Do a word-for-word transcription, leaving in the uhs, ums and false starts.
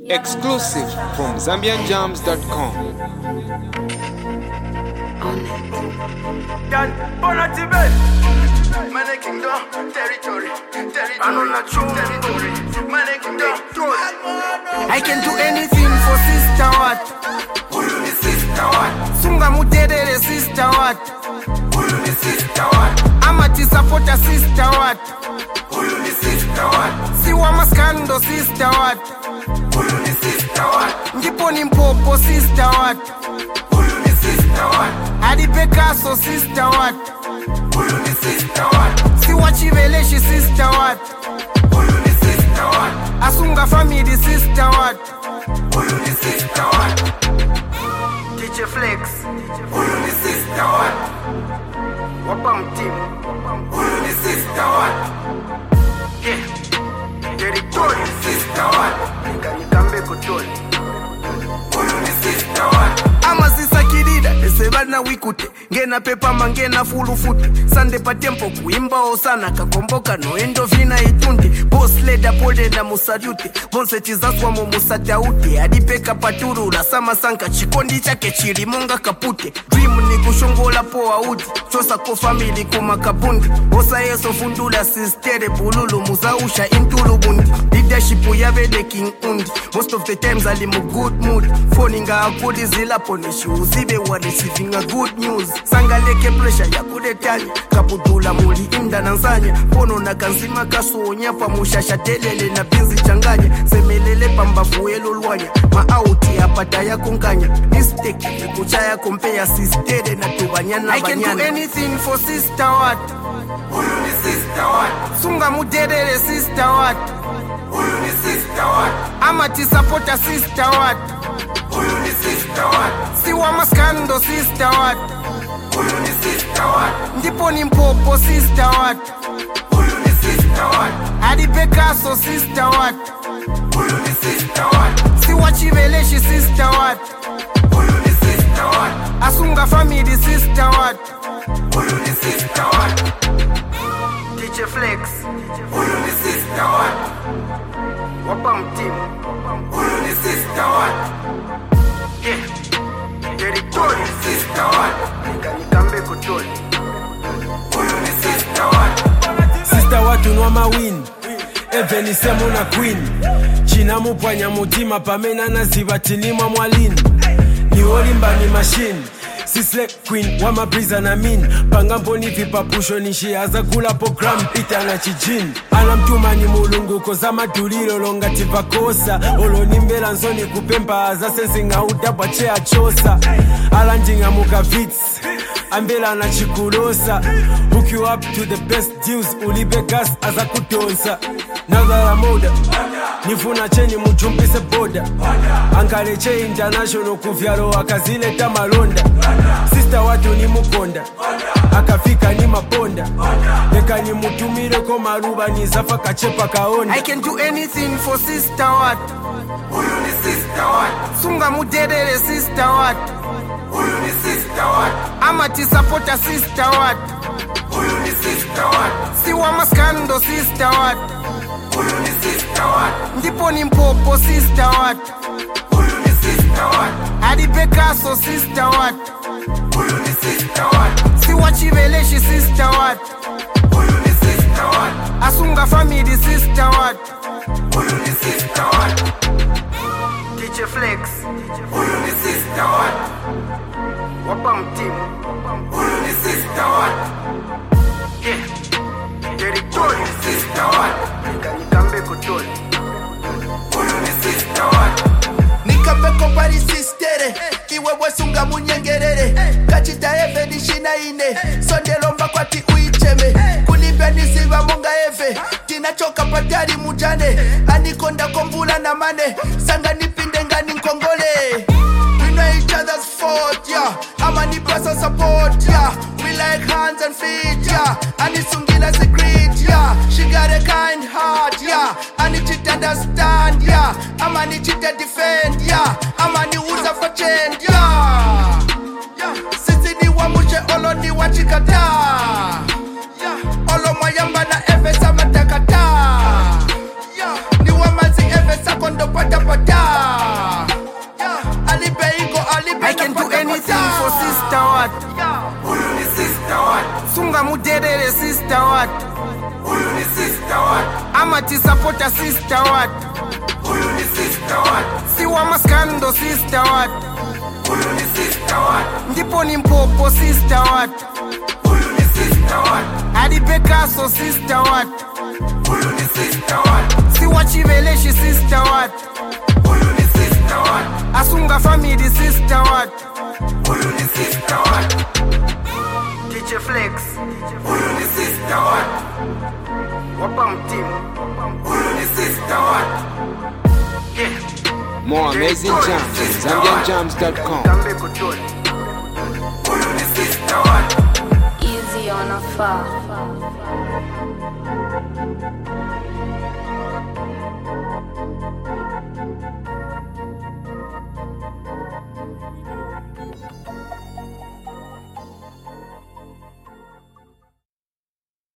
Exclusive from Zambian Jams dot com. I can do anything for sister what? Huyu ni sister what? Sunga muterere sister what? Huyu ni sister what? Amati supporter sister what? Huyu ni sister what? Siwa maskando sister what? Huyu ni sister what? Ndipo ni mpopo sister what? Huyu ni sister what? Adi Picasso sister what? Huyu ni sister what? Siwa Chiveleshi sister what? Huyu ni sister what? Asunga family sister what? Huyu ni sister what? Teacher Flex Huyu ni sister what? wapa mtimu Huyu ni sister what? yeah Territory sister what? Kanikambe kutoli Huyu ni sister what? ama zisakirira esebana wikute ngena pepa mangena fulufute sande patempo kuimba osana kakomboka noendo vina itundi boss leda pole na musariute bonse chizaswa mu musataute adipeka paturura sama sanka chikondi chake chilimonga kapute dream ni kushongola poa uti chosa ko family kuma kabundi osa yeso fundula sistere bululu muzausha intulubundi leadership yave the king undi most of the times ali mu good mood phoninga akudi zilapo uzibe wa receiving a good news sangaleke pressure ya kuletanya kaputula muli inda nanzanya pono na kanzima kasonya pa mushasha telele na binzi changanya semelele pambafu elo lwanya maauti apata ya kunkanya mistake kuchaya kompea sistere na tubanyana banyana I can do anything for sister what? Huyu ni sister what? Sunga muterere sister what? Huyu ni sister what? Amati supporter sister what? Huyu ni sister what? Siwa maskando sister what? Huyu ni sister what? Ndipo ni mpopo sister what? Huyu ni sister what? Adi Picasso sister what? Huyu ni sister what? Siwa Chiveleshi sister what? Huyu ni sister what? Asunga family sister what? Huyu ni sister what? Teacher Flex Huyu ni sister what? wapa mtimu Huyu ni sister what? yeah Territory sister what? Kanikambe kutoli Huyu ni sister what? Sister watu nwa mawin Even isemu na queen China mupwanya mutima pamena na zibatinima mwalini Ni olimba ni machine Sisle queen wama briza na min Pangampo ni vipapusho nishi aza kula program ita na chijin Ala mtuma ni mulungu koza madulilo longa tivakosa Olo nimbela nzoni kupempa aza sensi nga udabwa chea chosa Ala njinga muka vits Ambela na chikulosa Hook you up to the best deals Ulibe gas aza kutonsa Now that I'm older Nifuna cheni mujumpise boda Ankaleche international kuvyalo akazile tamalonda Sister watu ni mukonda Akafika ni mabonda Neka ni mutumire ko maruba ni zafa kachepa kaonda I can do anything for sister what? Huyu ni sister what? Sunga muterere sister what? Huyu ni sister what? Amati supporter sister what? Huyu ni sister what? Siwa maskando sister what? Huyu ni sister what? Ndipo ni mpopo sister what? Huyu ni sister what? Adi Picasso sister what? Huyu ni sister what? Siwa Chiveleshi sister what? Huyu ni sister what? Asunga family sister what? Huyu ni sister what? Teacher Flex Huyu ni sister what? wapa mtimu Huyu ni sister what? yeah Territory Sister what? Kanikambe kutoli Huyu ni sister what? Nikambeko pari sistere Iwe wesunga munyengerere Kachita eve ni shina ine Sonde lomba kwa ti uicheme Kulibia nisiva monga eve Tinachoka patari mujane Anikonda kombula na mane Sanga nipinde ngani nkongole We know each other's fault, yeah Ama ni pasa support, yeah We like hands and feet, yeah Anisungila secret, yeah She got a kind heart, yeah Ani chita understand, yeah Ama ni chita defend, yeah Ama ni uza for change, yeah Sisi ni wamushe olo ni wachikata Olo mayamba na efe sama takata Ni wamazi efe sakondo pata pata asunga muderere sister what Huyu ni sister what amati supporter sister what Huyu ni sister what siwa maskando sister what Huyu ni sister what ndipo ni mpopo sister what Huyu ni sister what hadi Picasso sister what Huyu ni sister what siwa chiveleshi sister what Huyu ni sister what asunga family sister what Huyu ni sister what D J Flex Huyu ni sister what wapa mtimu Huyu ni sister what yeah More amazing jams from Zambian Jams dot com. kambe kutoli Huyu ni sister what Easy on a far.